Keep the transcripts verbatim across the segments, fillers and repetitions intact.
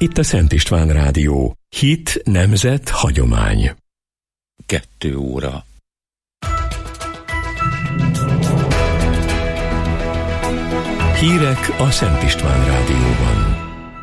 Itt a Szent István Rádió. Hit, nemzet, hagyomány. Kettő óra. Hírek a Szent István Rádióban.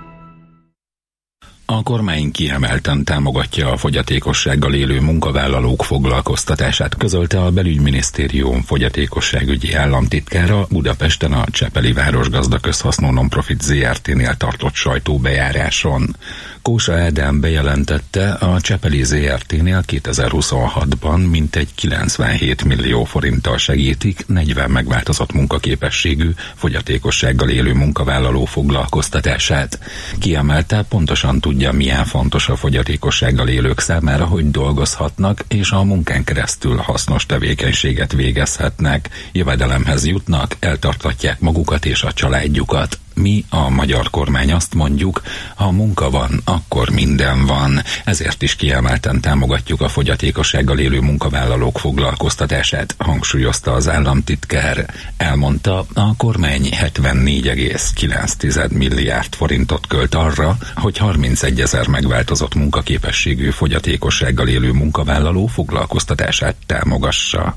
A kormány kiemelten támogatja a fogyatékossággal élő munkavállalók foglalkoztatását, közölte a Belügyminisztérium fogyatékosságügyi államtitkára Budapesten a Csepeli Városgazda Közhasznú Nonprofit zé er té-nél tartott sajtóbejáráson. Kósa Ádám bejelentette, a Csepeli zé er té-nél kétezer-huszonhatban mintegy kilencvenhét millió forinttal segítik negyven megváltozott munkaképességű, fogyatékossággal élő munkavállaló foglalkoztatását. Kiemelte, pontosan tudja, milyen fontos a fogyatékossággal élők számára, hogy dolgozhatnak, és a munkán keresztül hasznos tevékenységet végezhetnek, jövedelemhez jutnak, eltartatják magukat és a családjukat. Mi, a magyar kormány azt mondjuk, ha munka van, akkor minden van. Ezért is kiemelten támogatjuk a fogyatékossággal élő munkavállalók foglalkoztatását, hangsúlyozta az államtitkár. Elmondta, a kormány hetvennégy egész kilenc milliárd forintot költ arra, hogy harmincegyezer megváltozott munkaképességű fogyatékossággal élő munkavállaló foglalkoztatását támogassa.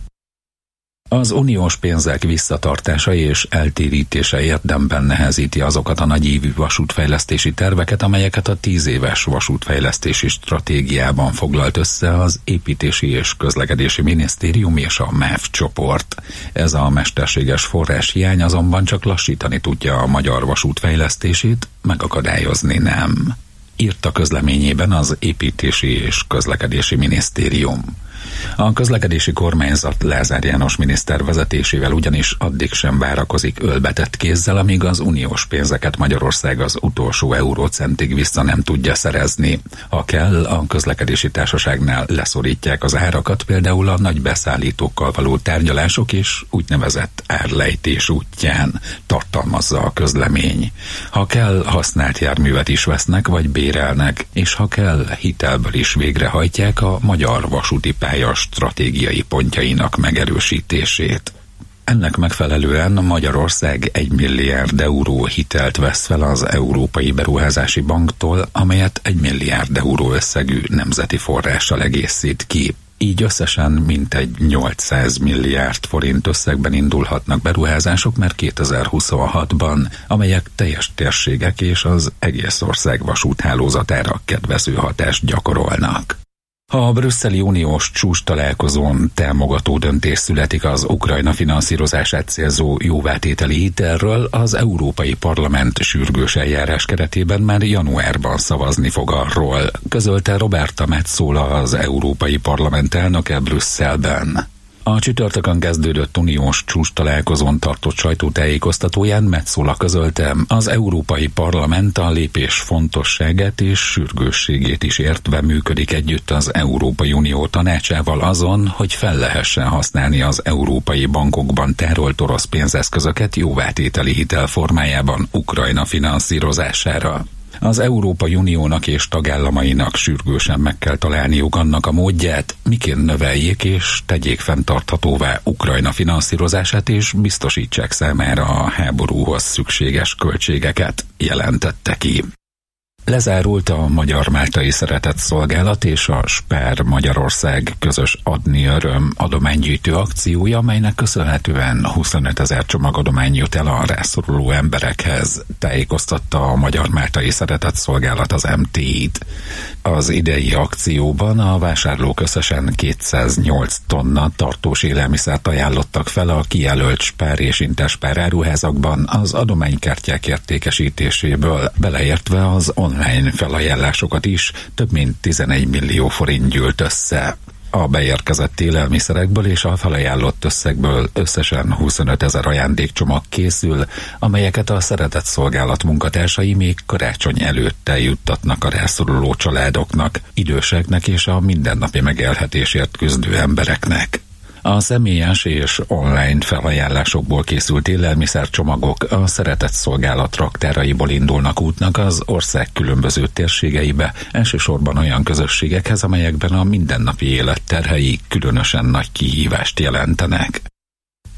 Az uniós pénzek visszatartása és eltérítése érdemben nehezíti azokat a nagyívű vasútfejlesztési terveket, amelyeket a tíz éves vasútfejlesztési stratégiában foglalt össze az Építési és Közlekedési Minisztérium és a MÁV csoport. Ez a mesterséges forráshiány azonban csak lassítani tudja a magyar vasút fejlesztését, megakadályozni nem. Írt a közleményében az Építési és Közlekedési Minisztérium. A közlekedési kormányzat Lázár János miniszter vezetésével ugyanis addig sem várakozik ölbetett kézzel, amíg az uniós pénzeket Magyarország az utolsó eurócentig vissza nem tudja szerezni. Ha kell, a közlekedési társaságnál leszorítják az árakat, például a nagy beszállítókkal való tárgyalások és úgynevezett árlejtés útján, tartalmazza a közlemény. Ha kell, használt járművet is vesznek vagy bérelnek, és ha kell, hitelből is végrehajtják a magyar vasúti pálya stratégiai pontjainak megerősítését. Ennek megfelelően Magyarország egy milliárd euró hitelt vesz fel az Európai Beruházási Banktól, amelyet egy milliárd euró összegű nemzeti forrással egészít ki. Így összesen mintegy nyolcszáz milliárd forint összegben indulhatnak beruházások már kétezer-huszonhatban, amelyek teljes térségek és az egész ország vasúthálózatára kedvező hatást gyakorolnak. A brüsszeli uniós csúcs találkozón támogató döntés születik az Ukrajna finanszírozását célzó jóvátételi hitelről, az Európai Parlament sürgős eljárás keretében már januárban szavazni fog arról, közölte Roberta Metsola, az Európai Parlament elnöke Brüsszelben. A csütörtökön kezdődött uniós csúcs találkozón tartott sajtótájékoztatóján Metsola közölte, az Európai Parlament a lépés fontosságát és sürgősségét is értve működik együtt az Európai Unió tanácsával azon, hogy fel lehessen használni az európai bankokban tárolt orosz pénzeszközöket jóvátételi hitel formájában Ukrajna finanszírozására. Az Európai Uniónak és tagállamainak sürgősen meg kell találniuk annak a módját, miként növeljék és tegyék fenntarthatóvá Ukrajna finanszírozását és biztosítsák számára a háborúhoz szükséges költségeket, jelentette ki. Lezárult a Magyar-Máltai Szeretetszolgálat és a Spár Magyarország közös Adni Öröm adománygyűjtő akciója, amelynek köszönhetően huszonötezer csomagadomány jut el a rászoruló emberekhez, tájékoztatta a Magyar-Máltai Szeretetszolgálat az em té í-t. Az idei akcióban a vásárlók összesen kétszáznyolc tonna tartós élelmiszert ajánlottak fel a kijelölt Spár és Interspár áruházakban az adománykártyák értékesítéséből, beleértve az online felajánlásokat is, több mint tizenegy millió forint gyűlt össze. A beérkezett élelmiszerekből és a felajánlott összegből összesen huszonötezer ajándékcsomag készül, amelyeket a Szeretetszolgálat munkatársai még karácsony előtt eljuttatnak a rászoruló családoknak, időseknek és a mindennapi megélhetésért küzdő embereknek. A személyes és online felajánlásokból készült élelmiszercsomagok a Szeretetszolgálat raktáraiból indulnak útnak az ország különböző térségeibe, elsősorban olyan közösségekhez, amelyekben a mindennapi élet terhei különösen nagy kihívást jelentenek.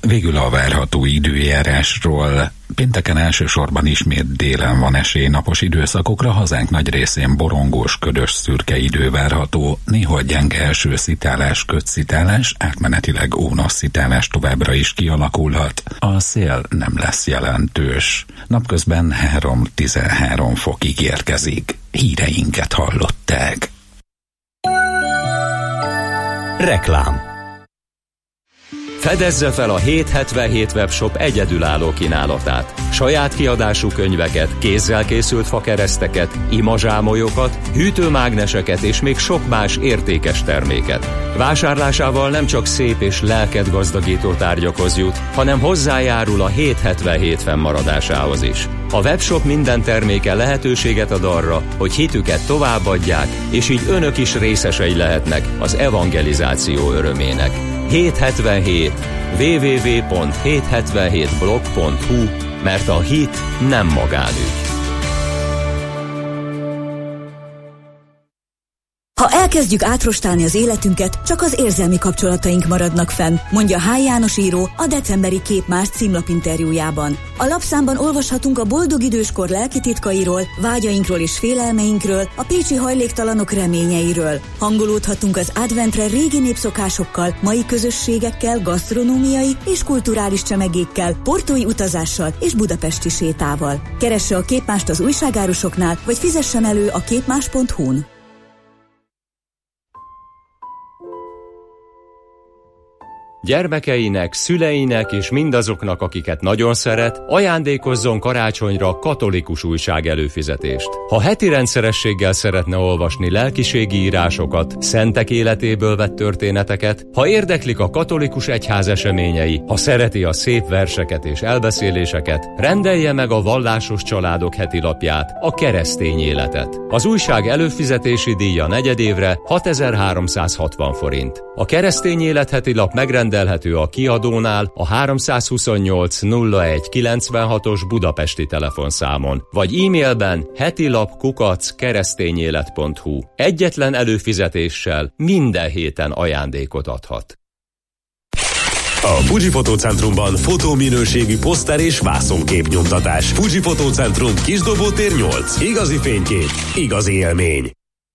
Végül a várható időjárásról. Pénteken elsősorban ismét délen van esély napos időszakokra, hazánk nagy részén borongós, ködös, szürke idő várható, néhol gyenge elsőszitálás, ködszitálás, átmenetileg ónasszitálás továbbra is kialakulhat. A szél nem lesz jelentős. Napközben három-tizenhárom fokig érkezik. Híreinket hallották. Reklám. Fedezze fel a hétszázhetvenhét webshop egyedülálló kínálatát. Saját kiadású könyveket, kézzel készült fakereszteket, imazsámolyokat, hűtőmágneseket és még sok más értékes terméket. Vásárlásával nem csak szép és lelket gazdagító tárgyakhoz jut, hanem hozzájárul a hétszázhetvenhét fennmaradásához is. A webshop minden terméke lehetőséget ad arra, hogy hitüket továbbadják, és így önök is részesei lehetnek az evangelizáció örömének. hétszázhetvenhét double-u double-u double-u pont hétszázhetvenhét blog pont hu, mert a hit nem magánügy. Ha elkezdjük átrostálni az életünket, csak az érzelmi kapcsolataink maradnak fenn, mondja H. János író a decemberi Képmás címlapinterjújában. A lapszámban olvashatunk a boldog időskor lelki titkairól, vágyainkról és félelmeinkről, a pécsi hajléktalanok reményeiről. Hangolódhatunk az adventre régi népszokásokkal, mai közösségekkel, gasztronómiai és kulturális csemegékkel, portói utazással és budapesti sétával. Keresse a Képmást az újságárusoknál, vagy fizessen elő a képmás pont hu-n. Gyermekeinek, szüleinek és mindazoknak, akiket nagyon szeret, ajándékozzon karácsonyra katolikus újság előfizetést. Ha heti rendszerességgel szeretne olvasni lelkiségi írásokat, szentek életéből vett történeteket, ha érdeklik a katolikus egyház eseményei, ha szereti a szép verseket és elbeszéléseket, rendelje meg a Vallásos Családok heti lapját, a Keresztény Életet. Az újság előfizetési díja negyedévre hatezer-háromszázhatvan forint. A Keresztény Élet heti lap megrendelhető a kiadónál a háromszázhuszonnyolc nulla egy kilencvenhatos budapesti telefonszámon, vagy e-mailben hetilap kukac keresztényélet pont hu. Egyetlen előfizetéssel minden héten ajándékot adhat. A Fuji Fotócentrumban fotóminőségű poszter és vászonképnyomtatás. Fuji Fotócentrum, Kisdobótér nyolc. Igazi fénykép, igazi élmény.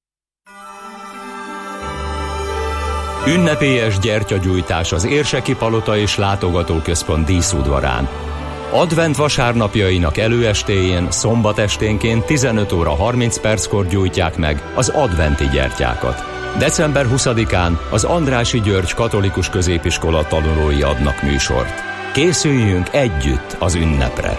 Ünnepélyes gyertyagyújtás az Érseki Palota és Látogatóközpont díszudvarán. Advent vasárnapjainak előestéjén, szombat esténként tizenöt óra harminc perckor gyújtják meg az adventi gyertyákat. december huszadikán az Andrássy György Katolikus Középiskola tanulói adnak műsort. Készüljünk együtt az ünnepre!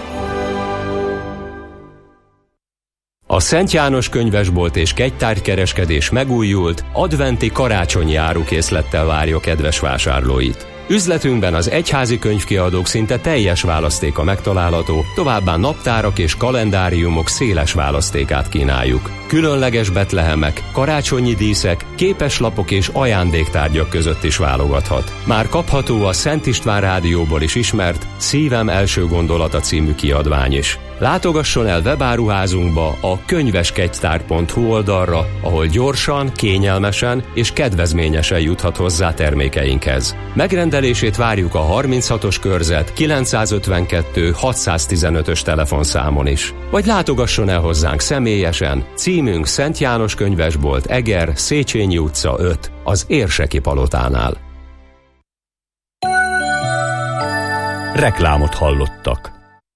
A Szent János könyvesbolt és kegytárgykereskedés megújult, adventi karácsonyi árukészlettel várja kedves vásárlóit. Üzletünkben az egyházi könyvkiadók szinte teljes választéka megtalálható, továbbá naptárak és kalendáriumok széles választékát kínáljuk. Különleges betlehemek, karácsonyi díszek, képeslapok és ajándéktárgyak között is válogathat. Már kapható a Szent István Rádióból is ismert Szívem első gondolata című kiadvány is. Látogasson el webáruházunkba a könyveskegytár pont hu oldalra, ahol gyorsan, kényelmesen és kedvezményesen juthat hozzá termékeinkhez. Megrendelését várjuk a harminchatos körzet kilencszázötvenkettő hatszáztizenötös telefonszámon is. Vagy látogasson el hozzánk személyesen, címünk Szent János könyvesbolt, Eger, Széchenyi utca öt, az Érseki Palotánál. Reklámot hallottak.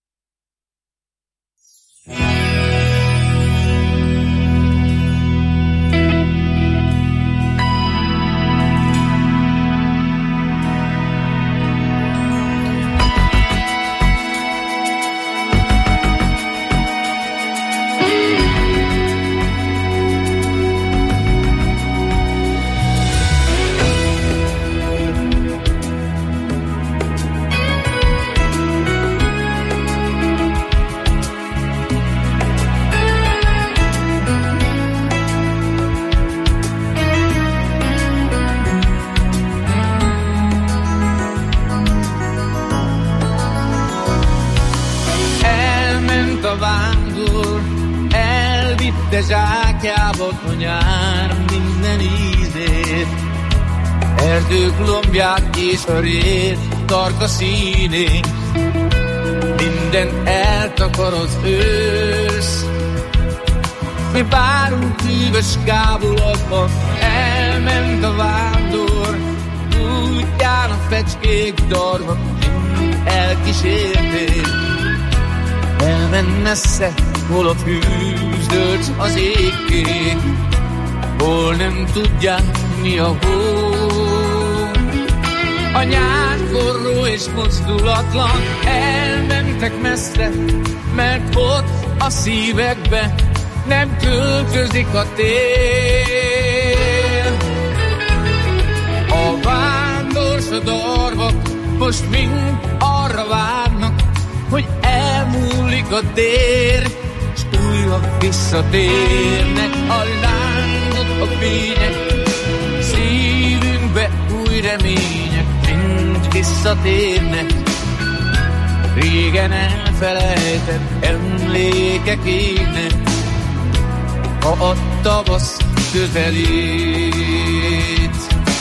De zsákjába a nyár minden ízét, erdők lombját és a rét, tarka színén. Mindent eltakar az ősz. Mi várunk hűvös kábulatban, elment a vándor. Útján a fecskék darva, mind elkísérték. Elment messze, hol a fűzdölcs az égkék, hol nem tudják mi a hó. A nyár forró és mozdulatlan, elmentek messze, mert ott a szívekbe nem költözik a tél. A vándorsodarvak most mind arra várnak, hogy elmúlik a tér, s újra visszatérnek a lángok, a fények, szívünkbe új remények, mind visszatérnek. Régen elfelejtett emlékek égnek, ha a tavasz közelít.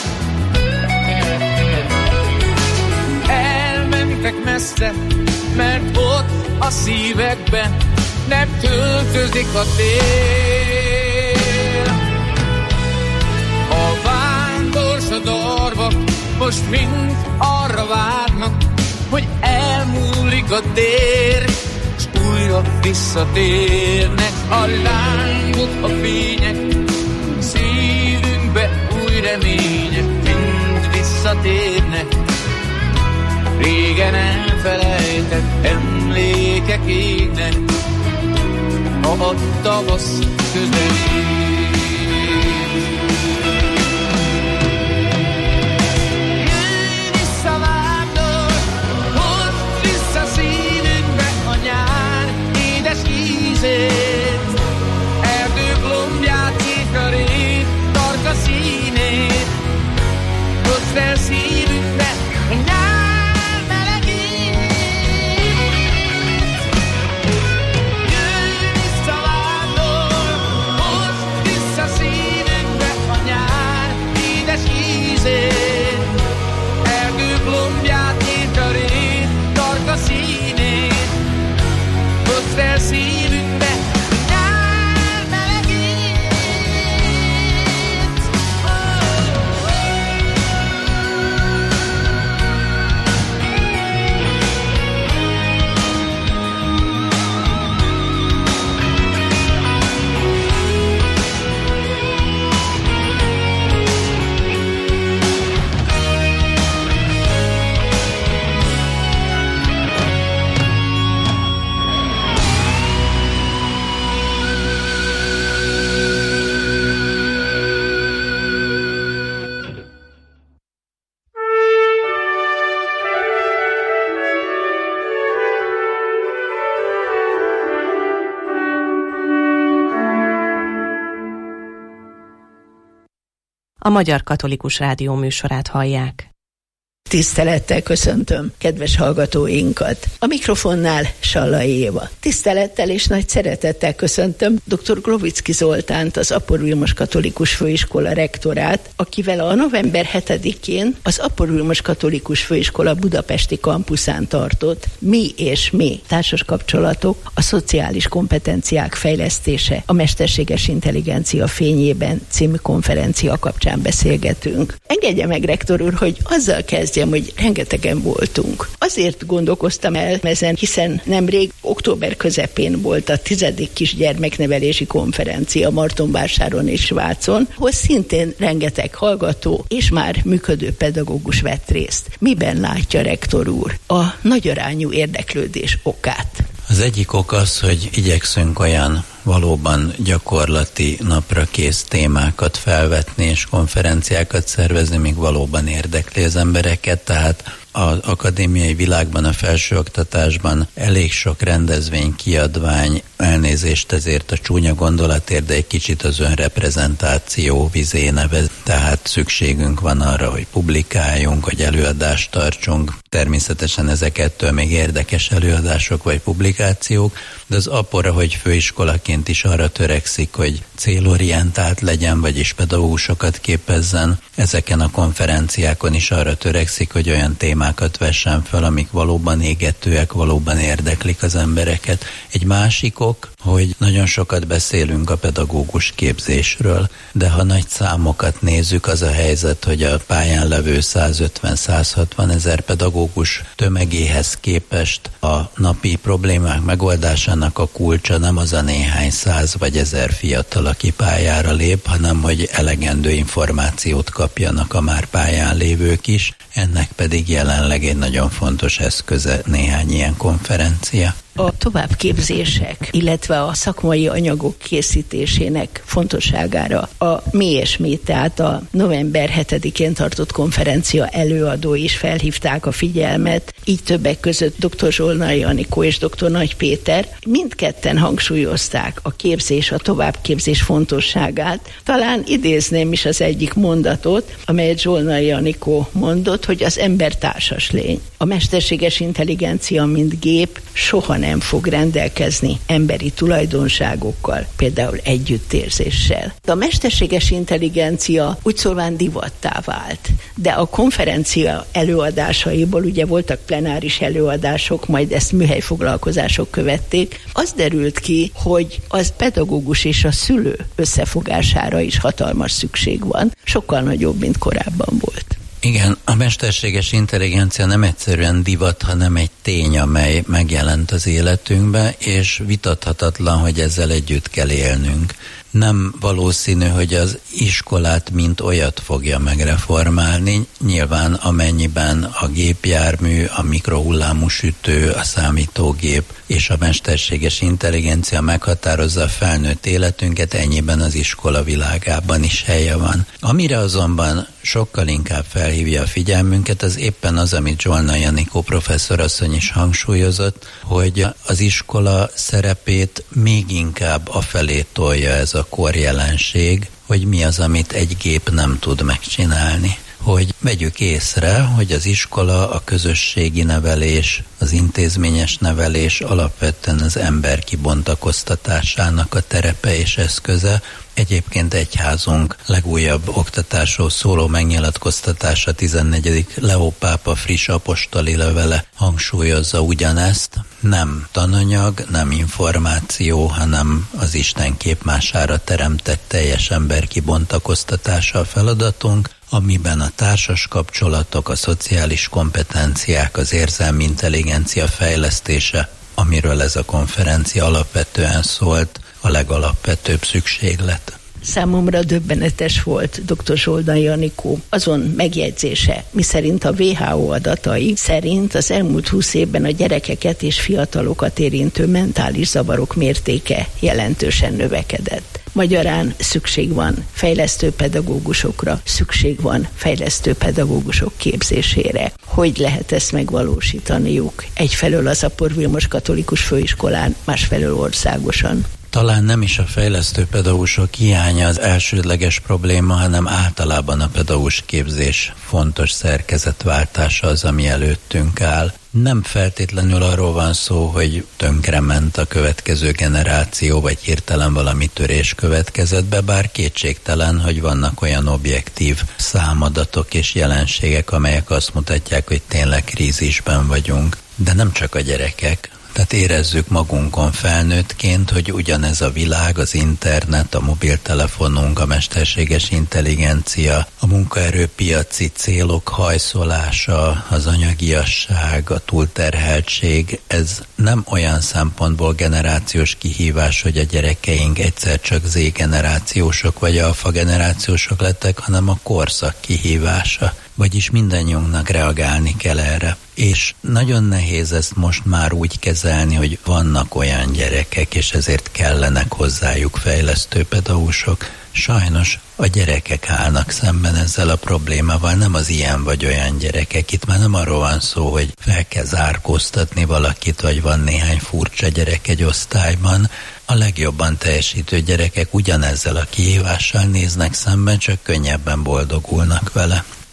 Elmentek messze, mert ott a szívekbe nem költözik a tél. A vándorsodarvak most mind arra várnak, hogy elmúlik a tér, s újra visszatérnek a lángok, a fények, szívünkbe új remények, mind visszatérnek. Régen elfelejtett emlékek égnek, ha a tavasz közelít. Jöjj vissza, vándor, hozd vissza szívünkbe a nyár édes ízét, erdők lombját, éjkarét, tarka színét, hozd el szívünkbe a nyár. Erdők lombját, éjkarét, tarka színét, hozd el szívünkbe nyár melegét. A Magyar Katolikus Rádió műsorát hallják. Tisztelettel köszöntöm kedves hallgatóinkat. A mikrofonnál Sallai Éva. Tisztelettel és nagy szeretettel köszöntöm dr. Glovicki Zoltánt, az Apor Vilmos Katolikus Főiskola rektorát, akivel a november hetedikén az Apor Vilmos Katolikus Főiskola budapesti kampuszán tartott Mi és Mi társas kapcsolatok, a szociális kompetenciák fejlesztése a mesterséges intelligencia fényében című konferencia kapcsán beszélgetünk. Engedje meg, rektor úr, hogy azzal kezdjük, hogy rengetegen voltunk. Azért gondolkoztam el ezen, hiszen nemrég október közepén volt a tizedik kisgyermeknevelési konferencia Martonvásáron és Svácon, ahol szintén rengeteg hallgató és már működő pedagógus vett részt. Miben látja, rektor úr, a nagyarányú érdeklődés okát? Az egyik ok az, hogy igyekszünk olyan valóban gyakorlati, naprakész témákat felvetni és konferenciákat szervezni, még valóban érdekli az embereket, tehát az akadémiai világban, a felsőoktatásban elég sok rendezvény, kiadvány, elnézést ezért a csúnya gondolatért, de egy kicsit az önreprezentáció vizé nevez, tehát szükségünk van arra, hogy publikáljunk, hogy előadást tartsunk. Természetesen ezek ettől még érdekes előadások vagy publikációk, de az Apora, hogy főiskolaként is arra törekszik, hogy célorientált legyen, vagyis pedagógusokat képezzen. Ezeken a konferenciákon is arra törekszik, hogy olyan témákat vessen fel, amik valóban égetőek, valóban érdeklik az embereket. Egy másik ok, hogy nagyon sokat beszélünk a pedagógus képzésről, de ha nagy számokat nézzük, az a helyzet, hogy a pályán levő százötven-százhatvan ezer pedagógus tömegéhez képest a napi problémák megoldásának a kulcsa nem az a néhány száz vagy ezer fiatal, aki pályára lép, hanem hogy elegendő információt kapjanak a már pályán lévők is, ennek pedig jelenleg egy nagyon fontos eszköze néhány ilyen konferencia. A továbbképzések, illetve a szakmai anyagok készítésének fontosságára a Mi és Mi, tehát a november hetedikén tartott konferencia előadói is felhívták a figyelmet, így többek között dr. Zsolnai Anikó és dr. Nagy Péter mindketten hangsúlyozták a képzés, a továbbképzés fontosságát. Talán idézném is az egyik mondatot, amelyet Zsolnai Anikó mondott, hogy az ember társas lény. A mesterséges intelligencia, mint gép, soha nem fog rendelkezni emberi tulajdonságokkal, például együttérzéssel. A mesterséges intelligencia úgy szólván divattá vált, de a konferencia előadásaiból, ugye voltak plenáris előadások, majd ezt műhelyfoglalkozások követték, az derült ki, hogy az pedagógus és a szülő összefogására is hatalmas szükség van, sokkal nagyobb, mint korábban volt. Igen, a mesterséges intelligencia nem egyszerűen divat, hanem egy tény, amely megjelent az életünkbe, és vitathatatlan, hogy ezzel együtt kell élnünk. Nem valószínű, hogy az iskolát mint olyat fogja megreformálni. Nyilván amennyiben a gépjármű, a mikrohullámú sütő, a számítógép és a mesterséges intelligencia meghatározza a felnőtt életünket, ennyiben az iskola világában is helye van. Amire azonban sokkal inkább felhívja a figyelmünket, az éppen az, amit Zsolnai Anikó professzorasszony is hangsúlyozott, hogy az iskola szerepét még inkább afelé tolja ez a korjelenség, hogy mi az, amit egy gép nem tud megcsinálni. Hogy vegyük észre, hogy az iskola, a közösségi nevelés, az intézményes nevelés alapvetően az ember kibontakoztatásának a terepe és eszköze. Egyébként egyházunk legújabb oktatásról szóló megnyilatkoztatása, tizennegyedik Leó pápa friss apostoli levele hangsúlyozza ugyanezt. Nem tananyag, nem információ, hanem az Isten képmására teremtett teljes ember kibontakoztatása a feladatunk, amiben a társas kapcsolatok, a szociális kompetenciák, az érzelmi intelligencia fejlesztése, amiről ez a konferencia alapvetően szólt, a legalapvetőbb szükséglet. Számomra döbbenetes volt dr. Zsolnai Anikó azon megjegyzése, miszerint a vé há ó adatai szerint az elmúlt húsz évben a gyerekeket és fiatalokat érintő mentális zavarok mértéke jelentősen növekedett. Magyarán szükség van fejlesztő pedagógusokra, szükség van fejlesztő pedagógusok képzésére. Hogy lehet ezt megvalósítaniuk? Egyfelől az Apor Vilmos Katolikus Főiskolán, másfelől országosan. Talán nem is a fejlesztő pedagógusok hiánya az elsődleges probléma, hanem általában a pedagógus képzés fontos szerkezetváltása az, ami előttünk áll. Nem feltétlenül arról van szó, hogy tönkrement a következő generáció, vagy hirtelen valami törés következett be, bár kétségtelen, hogy vannak olyan objektív számadatok és jelenségek, amelyek azt mutatják, hogy tényleg krízisben vagyunk. De nem csak a gyerekek. Tehát érezzük magunkon felnőttként, hogy ugyanez a világ, az internet, a mobiltelefonunk, a mesterséges intelligencia, a munkaerőpiaci célok hajszolása, az anyagiasság, a túlterheltség, ez nem olyan szempontból generációs kihívás, hogy a gyerekeink egyszer csak Z-generációsok vagy alfa-generációsok lettek, hanem a korszak kihívása. Vagyis mindannyiunknak reagálni kell erre. És nagyon nehéz ezt most már úgy kezelni, hogy vannak olyan gyerekek, és ezért kellenek hozzájuk fejlesztő pedagógusok. Sajnos a gyerekek állnak szemben ezzel a problémával, nem az ilyen vagy olyan gyerekek. Itt már nem arról van szó, hogy fel kell zárkóztatni valakit, vagy van néhány furcsa gyerek egy osztályban. A legjobban teljesítő gyerekek ugyanezzel a kihívással néznek szemben, csak könnyebben boldogulnak vele.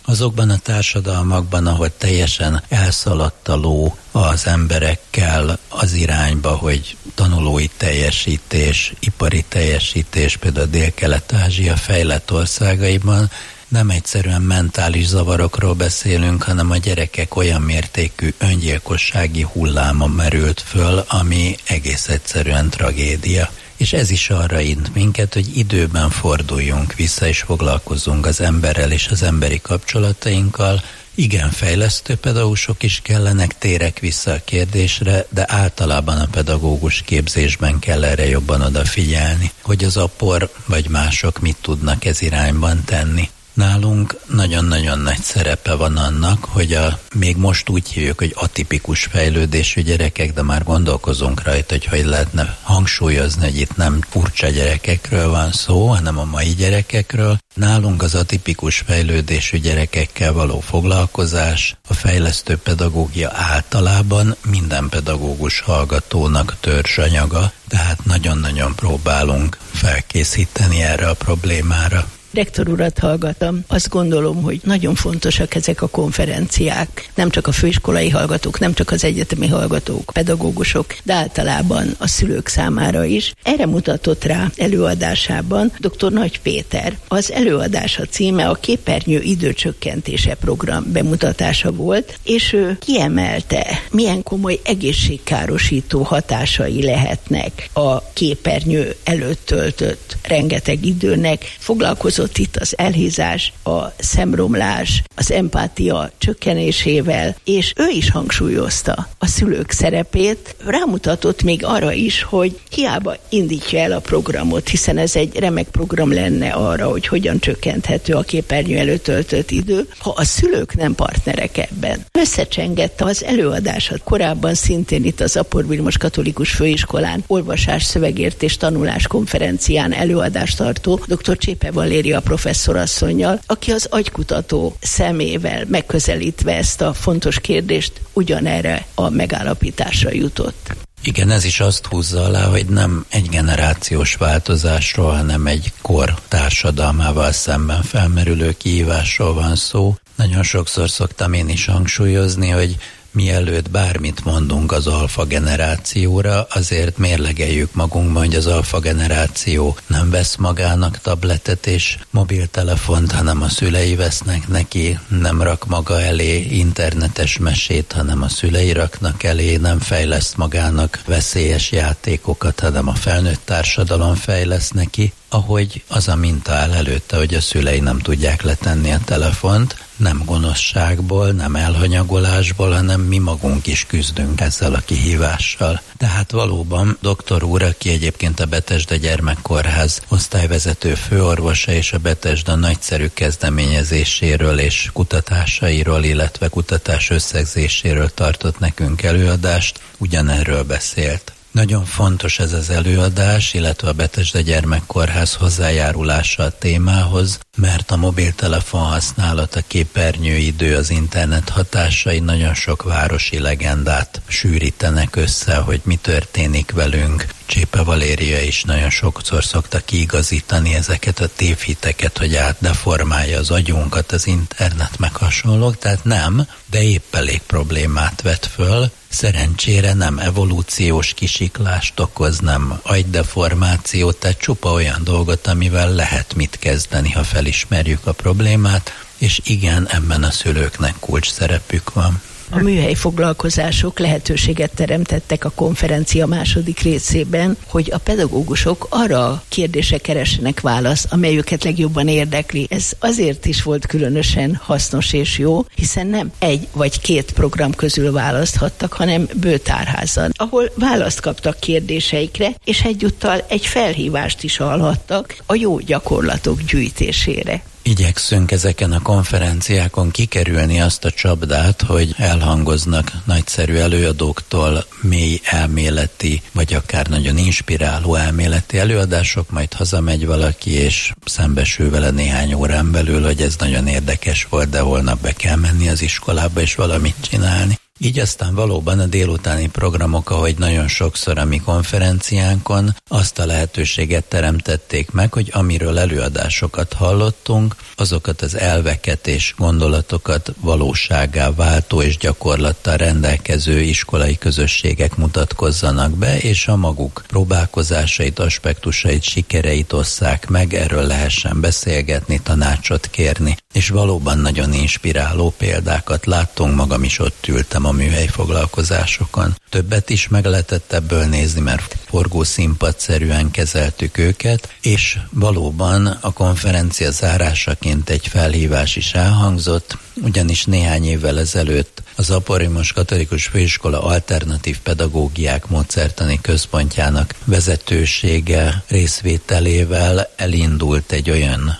Azokban a társadalmakban, ahol teljesen elszaladt a ló az emberekkel az irányba, hogy tanulói teljesítés, ipari teljesítés, például Dél-Kelet-Ázsia fejlett országaiban, nem egyszerűen mentális zavarokról beszélünk, hanem a gyerekek olyan mértékű öngyilkossági hulláma merült föl, ami egész egyszerűen tragédia. És ez is arra int minket, hogy időben forduljunk vissza, és foglalkozzunk az emberrel és az emberi kapcsolatainkkal. Igen, fejlesztő pedagógusok is kellenek, térek vissza a kérdésre, de általában a pedagógus képzésben kell erre jobban odafigyelni, hogy az apor vagy mások mit tudnak ez irányban tenni. Nálunk nagyon-nagyon nagy szerepe van annak, hogy a, még most úgy hívjuk, hogy atipikus fejlődésű gyerekek, de már gondolkozunk rajta, hogy hogy lehetne hangsúlyozni, hogy itt nem furcsa gyerekekről van szó, hanem a mai gyerekekről. Nálunk az atipikus fejlődésű gyerekekkel való foglalkozás, a fejlesztő pedagógia általában minden pedagógus hallgatónak törzsanyaga, tehát nagyon-nagyon próbálunk felkészíteni erre a problémára. Rektor urat hallgatom, azt gondolom, hogy nagyon fontosak ezek a konferenciák. Nem csak a főiskolai hallgatók, nem csak az egyetemi hallgatók, pedagógusok, de általában a szülők számára is. Erre mutatott rá előadásában dr. Nagy Péter. Az előadása címe a Képernyő időcsökkentése program bemutatása volt, és ő kiemelte, milyen komoly egészségkárosító hatásai lehetnek a képernyő előtt töltött rengeteg időnek. Foglalkozott itt az elhízás, a szemromlás, az empátia csökkenésével, és ő is hangsúlyozta a szülők szerepét, rámutatott még arra is, hogy hiába indítja el a programot, hiszen ez egy remek program lenne arra, hogy hogyan csökkenthető a képernyő előtt töltött idő, ha a szülők nem partnerek ebben. Összecsengette az előadását korábban szintén itt az Apor Vilmos Katolikus Főiskolán olvasás, szövegértés, tanulás konferencián előadást tartó dr. Csépe Valéria professzorasszonnyal, aki az agykutató szemével megközelítve ezt a fontos kérdést ugyanerre a megállapításra jutott. Igen, ez is azt húzza alá, hogy nem egy generációs változásról, hanem egy kor társadalmával szemben felmerülő kihívásról van szó. Nagyon sokszor szoktam én is hangsúlyozni, hogy mielőtt bármit mondunk az alfa generációra, azért mérlegeljük magunkban, hogy az alfa generáció nem vesz magának tabletet és mobiltelefont, hanem a szülei vesznek neki, nem rak maga elé internetes mesét, hanem a szülei raknak elé, nem fejleszt magának veszélyes játékokat, hanem a felnőtt társadalom fejleszt neki, ahogy az a minta áll előtte, hogy a szülei nem tudják letenni a telefont, nem gonoszságból, nem elhanyagolásból, hanem mi magunk is küzdünk ezzel a kihívással. Tehát valóban doktor úr, aki egyébként a Betesda Gyermekkórház osztályvezető főorvosa és a Betesda nagyszerű kezdeményezéséről és kutatásairól, illetve kutatás összegzéséről tartott nekünk előadást, ugyanerről beszélt. Nagyon fontos ez az előadás, illetve a Betesda Gyermekkórház hozzájárulása a témához, mert a mobiltelefon használat, a képernyőidő, az internet hatásai nagyon sok városi legendát sűrítenek össze, hogy mi történik velünk. Csépe Valéria is nagyon sokszor szokta kiigazítani ezeket a tévhiteket, hogy átdeformálja az agyunkat az internet meg hasonlók, tehát nem, de épp elég problémát vet föl. Szerencsére nem evolúciós kisiklást okoz, nem agydeformációt, tehát csupa olyan dolgot, amivel lehet mit kezdeni, ha felismerjük a problémát, és igen, ebben a szülőknek kulcs szerepük van. A műhelyi foglalkozások lehetőséget teremtettek a konferencia második részében, hogy a pedagógusok arra a kérdésre keressenek választ, amely őket legjobban érdekli. Ez azért is volt különösen hasznos és jó, hiszen nem egy vagy két program közül választhattak, hanem bőtárházan, ahol választ kaptak kérdéseikre, és egyúttal egy felhívást is hallhattak a jó gyakorlatok gyűjtésére. Igyekszünk ezeken a konferenciákon kikerülni azt a csapdát, hogy elhangoznak nagyszerű előadóktól mély elméleti, vagy akár nagyon inspiráló elméleti előadások, majd hazamegy valaki, és szembesül vele néhány órán belül, hogy ez nagyon érdekes volt, de holnap be kell menni az iskolába, és valamit csinálni. Így aztán valóban a délutáni programok, ahogy nagyon sokszor a mi konferenciánkon, azt a lehetőséget teremtették meg, hogy amiről előadásokat hallottunk, azokat az elveket és gondolatokat valósággá váltó és gyakorlattal rendelkező iskolai közösségek mutatkozzanak be, és a maguk próbálkozásait, aspektusait, sikereit osszák meg, erről lehessen beszélgetni, tanácsot kérni. És valóban nagyon inspiráló példákat láttunk, magam is ott ültem a műhely foglalkozásokon. Többet is meg lehetett ebből nézni, mert forgószínpadszerűen kezeltük őket, és valóban a konferencia zárásaként egy felhívás is elhangzott, ugyanis néhány évvel ezelőtt az Aporimos Katolikus Főiskola Alternatív Pedagógiák Módszertani Központjának vezetősége részvételével elindult egy olyan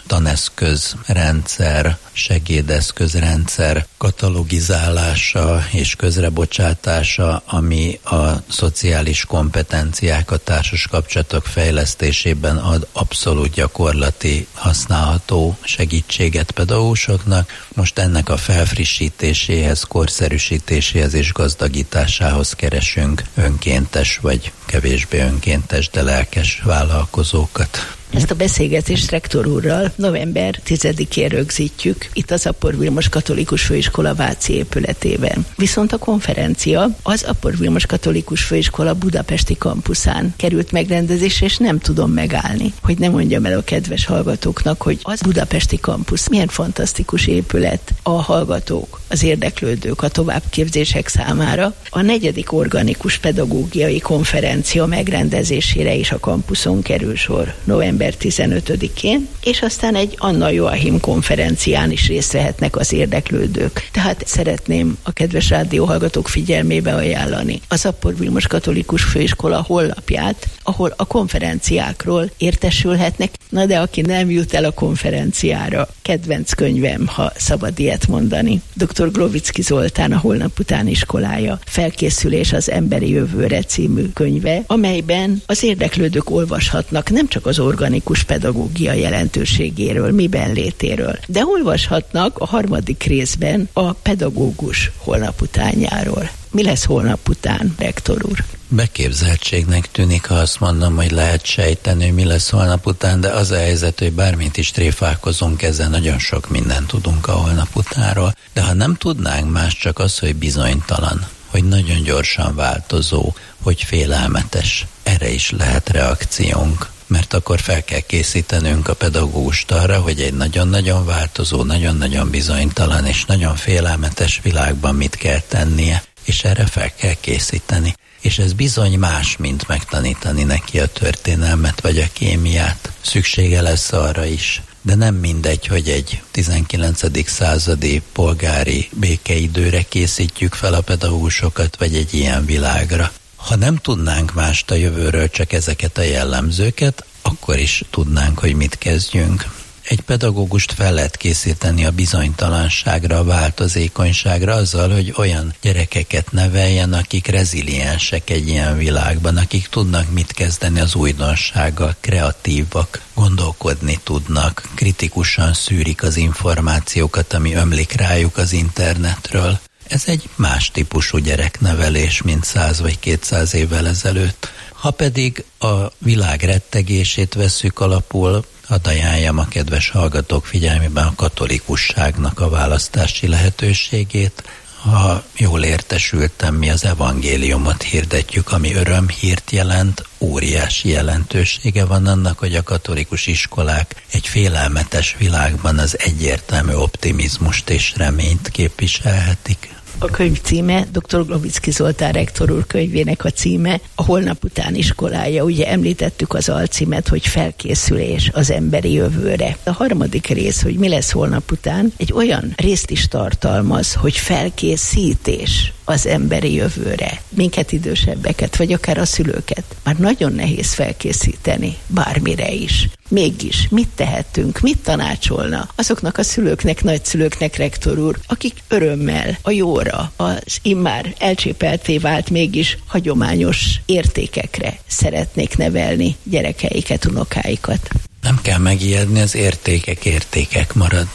taneszközrendszer, segédeszközrendszer katalogizálása és közrebocsátása, ami a szociális kompetenciák, a társas kapcsolatok fejlesztésében ad abszolút gyakorlati, használható segítséget pedagógusoknak. Most ennek a felfrissítéséhez, korszerűsítéséhez és gazdagításához keresünk önkéntes vagy kevésbé önkéntes, de lelkes vállalkozókat. Ezt a beszélgetést rektor úrral november tizedikén rögzítjük itt az Apor Vilmos Katolikus Főiskola Váci épületében. Viszont a konferencia az Apor Vilmos Katolikus Főiskola budapesti kampuszán került megrendezésre, és nem tudom megállni, hogy ne mondjam el a kedves hallgatóknak, hogy az budapesti kampusz milyen fantasztikus épület a hallgatók, az érdeklődők, a továbbképzések számára. A negyedik organikus pedagógiai konferencia megrendezésére is a kampuszon kerül sor november tizenötödikén, és aztán egy Anna Joachim konferencián is részt vehetnek az érdeklődők. Tehát szeretném a kedves rádióhallgatók figyelmébe ajánlani az Apor Vilmos Katolikus Főiskola honlapját, ahol a konferenciákról értesülhetnek. Na de aki nem jut el a konferenciára, kedvenc könyvem, ha szabad ilyet mondani, doktor Glovicki Zoltán, a Holnap után iskolája Felkészülés az emberi jövőre című könyve, amelyben az érdeklődők olvashatnak nem csak az organikus pedagógia jelentőségéről, miben létéről, de olvashatnak a harmadik részben a pedagógus holnap utánjáról. Mi lesz holnap után, rektor úr? Beképzeltségnek tűnik, ha azt mondom, hogy lehet sejteni, hogy mi lesz holnap után, de az a helyzet, hogy bármit is tréfálkozunk ezzel, nagyon sok mindent tudunk a holnap utánról. De ha nem tudnánk más, csak az, hogy bizonytalan, hogy nagyon gyorsan változó, hogy félelmetes, erre is lehet reakciónk. Mert akkor fel kell készítenünk a pedagógust arra, hogy egy nagyon-nagyon változó, nagyon-nagyon bizonytalan és nagyon félelmetes világban mit kell tennie, és erre fel kell készíteni. És ez bizony más, mint megtanítani neki a történelmet vagy a kémiát. Szüksége lesz arra is. De nem mindegy, hogy egy tizenkilencedik századi polgári békeidőre készítjük fel a pedagógusokat, vagy egy ilyen világra. Ha nem tudnánk mást a jövőről, csak ezeket a jellemzőket, akkor is tudnánk, hogy mit kezdjünk. Egy pedagógust fel lehet készíteni a bizonytalanságra, a változékonyságra azzal, hogy olyan gyerekeket neveljen, akik reziliensek egy ilyen világban, akik tudnak mit kezdeni az újdonsággal, kreatívak, gondolkodni tudnak, kritikusan szűrik az információkat, ami ömlik rájuk az internetről. Ez egy más típusú gyereknevelés, mint száz vagy kétszáz évvel ezelőtt. Ha pedig a világ rettegését vesszük alapul, hadd ajánljam a kedves hallgatók figyelmében a katolikusságnak a választási lehetőségét. Ha jól értesültem, mi az evangéliumot hirdetjük, ami örömhírt jelent, óriási jelentősége van annak, hogy a katolikus iskolák egy félelmetes világban az egyértelmű optimizmust és reményt képviselhetik. A könyv címe, doktor Glovicki Zoltán rektor úr könyvének a címe, a Holnap után iskolája. Ugye említettük az alcímet, hogy Felkészülés az emberi jövőre. A harmadik rész, hogy mi lesz holnap után, egy olyan részt is tartalmaz, hogy felkészítés az emberi jövőre. Minket idősebbeket, vagy akár a szülőket már nagyon nehéz felkészíteni bármire is. Mégis mit tehetünk, mit tanácsolna azoknak a szülőknek, nagyszülőknek, rektor úr, akik örömmel a jóra, az immár elcsépelté vált mégis hagyományos értékekre szeretnék nevelni gyerekeiket, unokáikat? Nem kell megijedni, az értékek értékek maradnak.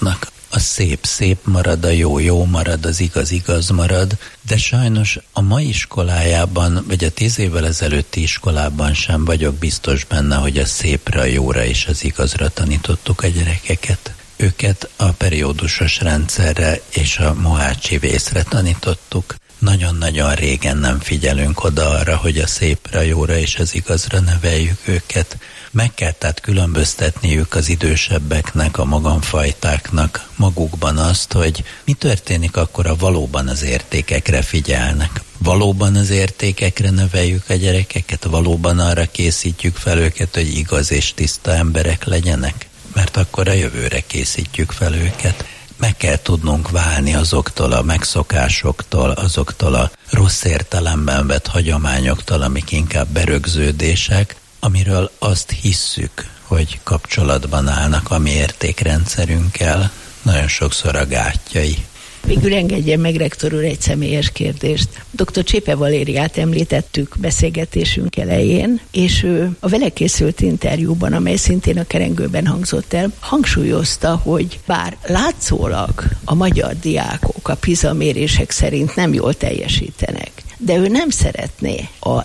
a szép szép marad, a jó jó marad, az igaz igaz marad, de sajnos a mai iskolájában, vagy a tíz évvel ezelőtti iskolában sem vagyok biztos benne, hogy a szépre, a jóra és az igazra tanítottuk a gyerekeket. Őket a periódusos rendszerre és a mohácsi vészre tanítottuk. Nagyon-nagyon régen nem figyelünk oda arra, hogy a szépre, a jóra és az igazra neveljük őket. Meg kell tehát különböztetniük az idősebbeknek, a magamfajtáknak magukban azt, hogy mi történik akkor, ha valóban az értékekre figyelnek. Valóban az értékekre neveljük a gyerekeket, valóban arra készítjük fel őket, hogy igaz és tiszta emberek legyenek, mert akkor a jövőre készítjük fel őket. Meg kell tudnunk válni azoktól a megszokásoktól, azoktól a rossz értelemben vett hagyományoktól, amik inkább berögződések, amiről azt hisszük, hogy kapcsolatban állnak a mi értékrendszerünkkel, nagyon sokszor a gátjai. Végül engedjen meg, rektor úr, egy személyes kérdést. doktor Csépe Valériát említettük beszélgetésünk elején, és ő a vele készült interjúban, amely szintén a Kerengőben hangzott el, hangsúlyozta, hogy bár látszólag a magyar diákok a PISA mérések szerint nem jól teljesítenek, de ő nem szeretné a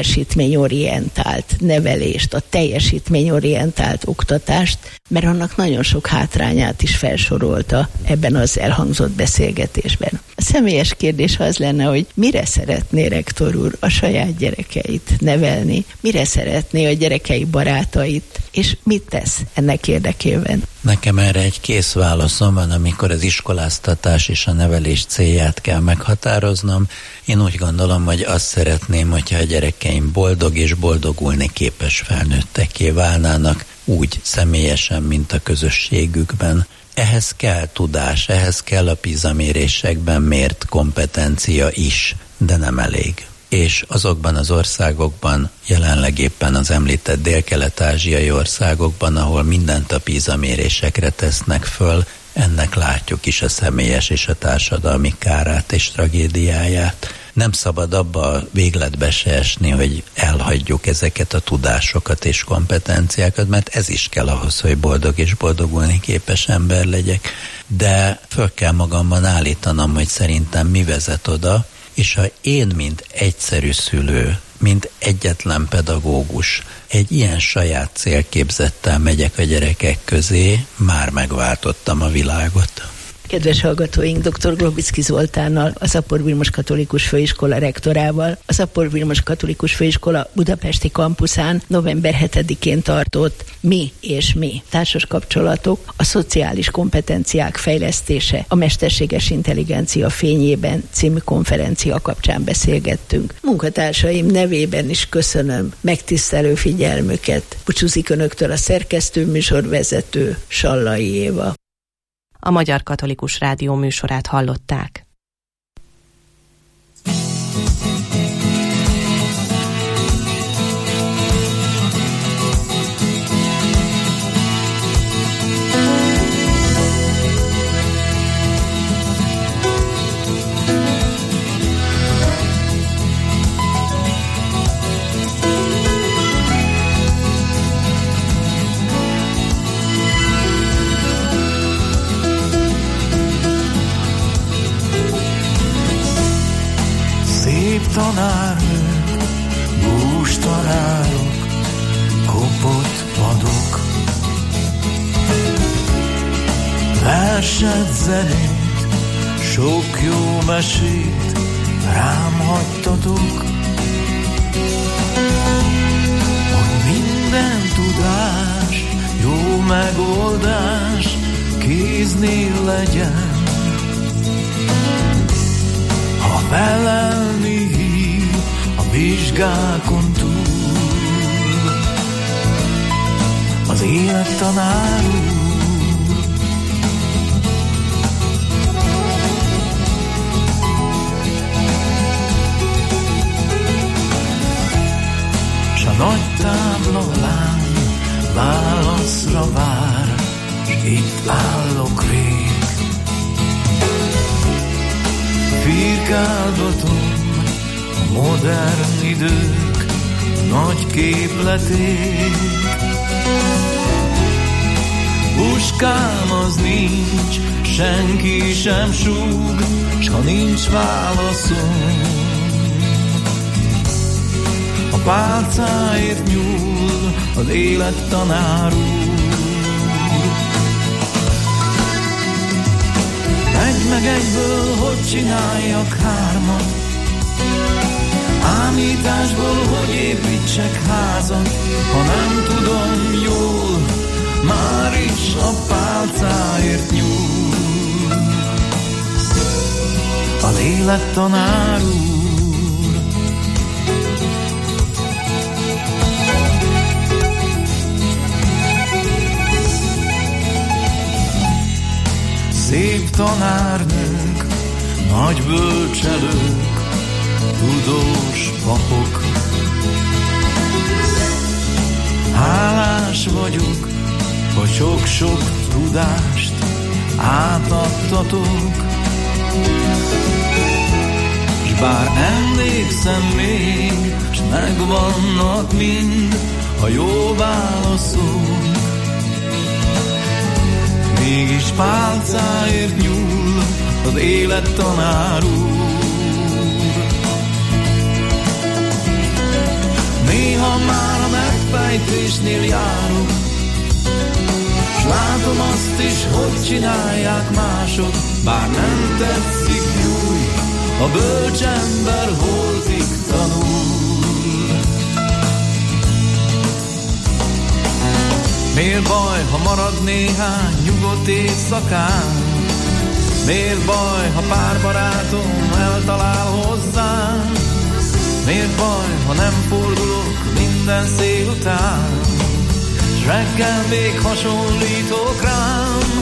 teljesítményorientált nevelést, a teljesítményorientált oktatást, mert annak nagyon sok hátrányát is felsorolta ebben az elhangzott beszélgetésben. A személyes kérdés az lenne, hogy mire szeretné rektor úr a saját gyerekeit nevelni, mire szeretné a gyerekei barátait, és mit tesz ennek érdekében? Nekem erre egy kész válaszom van, amikor az iskoláztatás és a nevelés célját kell meghatároznom. Én úgy gondolom, hogy azt szeretném, hogyha a gyerekeim boldog és boldogulni képes felnőttekké válnának, úgy személyesen, mint a közösségükben. Ehhez kell tudás, ehhez kell a PISA mérésekben mért kompetencia is, de nem elég. És azokban az országokban, jelenleg éppen az említett dél-kelet-ázsiai országokban, ahol mindent a PISA mérésekre tesznek föl, ennek látjuk is a személyes és a társadalmi kárát és tragédiáját. Nem szabad abba a végletbe se esni, hogy elhagyjuk ezeket a tudásokat és kompetenciákat, mert ez is kell ahhoz, hogy boldog és boldogulni képes ember legyek. De föl kell magamban állítanom, hogy szerintem mi vezet oda, és ha én, mint egyszerű szülő, mint egyetlen pedagógus, egy ilyen saját célképzettel megyek a gyerekek közé, már megváltottam a világot. Kedves hallgatóink, doktor Globicki Zoltánnal, a Apor Vilmos Katolikus Főiskola rektorával, az Apor Vilmos Katolikus Főiskola budapesti kampuszán november hetedikén tartott Mi és Mi társas kapcsolatok, a szociális kompetenciák fejlesztése a mesterséges intelligencia fényében című konferencia kapcsán beszélgettünk. Munkatársaim nevében is köszönöm megtisztelő figyelmüket. Búcsúzik önöktől a szerkesztő műsorvezető Sallai Éva. A Magyar Katolikus Rádió műsorát hallották. Tanárnők, bústarárok, kopott padok, verset, zenét, sok jó mesét rám hagytatok, hogy minden tudás, jó megoldás kéznél legyen. Ha felelni hív a vizsgákon túl, az élet tanár úr. S a nagy tábla lány válaszra vár, s itt állok rég. Firkálgatom a modern idők nagy képletét. Puskám az nincs, senki sem súg, s ha nincs válaszom, a pálcáért nyúl az élet tanár úr. Egy meg egyből hogy csináljak hármat, ámításból hogy építsek házat, ha nem tudom jól, már is a pálcáért nyúl a lélek tanár úr. Szép tanárnők, nagy bölcselők, tudós papok, hálás vagyok, hogy sok-sok tudást átadtatok. S bár emlékszem még, s megvannak mind a jó válaszok, mégis pálcáért nyúl az élet tanár úr. Néha már a megfejtésnél járok, s látom azt is, hogy csinálják mások, bár nem tetszik, júj, a bölcsember holtig tanul. Miért baj, ha marad néhány nyugodt éjszakán? Miért baj, ha pár barátom eltalál hozzám? Miért baj, ha nem fordulok minden szél után, s reggel még hasonlítok rám?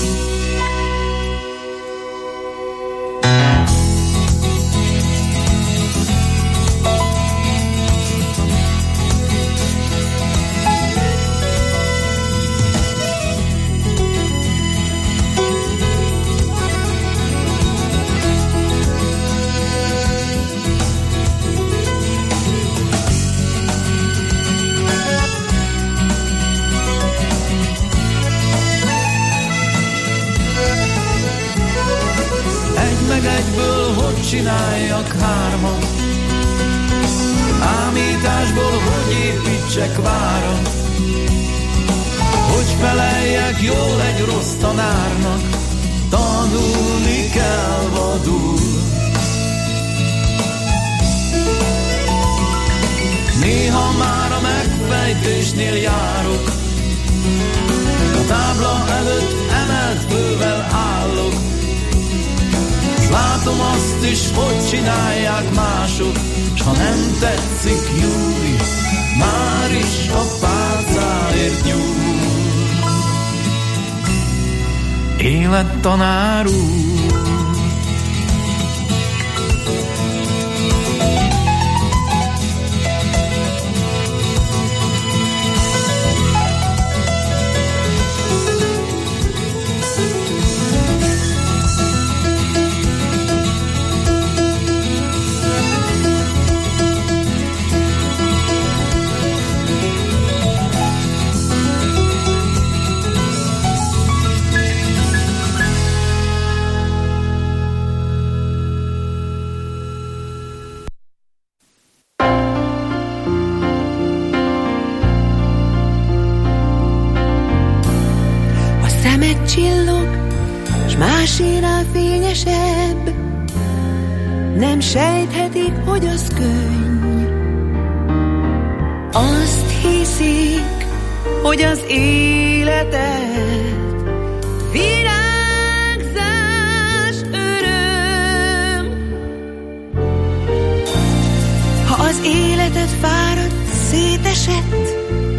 Egyből hogy csináljak hármat, ámításból hogy építsek várat, hogy feleljek jól egy rossz tanárnak, tanulni kell vadul. Néha már a megfejtésnél járok, a tábla előtt emelt fővel állok, látom azt is, hogy csinálják mások, s ha nem tetszik, júj, már is a pálcáért nyúl. Élettanár úr. Fényesebb, nem sejthetik, hogy az könny. Azt hiszik, hogy az életet virágzás öröm. Ha az életed fáradt, szétesett,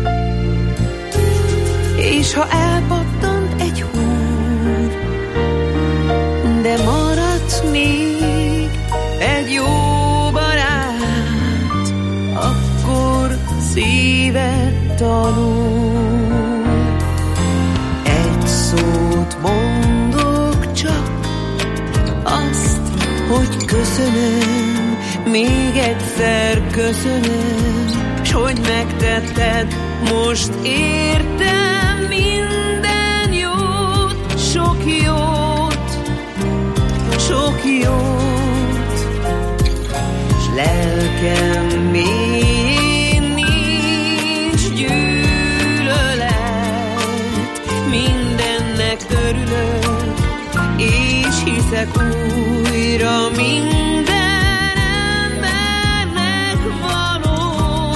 és ha elpattant egy húr, de maradt még egy jó barát, akkor szíved tanul. Egy szót mondok csak, azt, hogy köszönöm, még egyszer köszönöm, s hogy megtetted, most értem minden jót, sok jót, sok jót, s lelkem mélyén nincs gyűlölet, mindennek örülök, és hiszek újra minden embernek való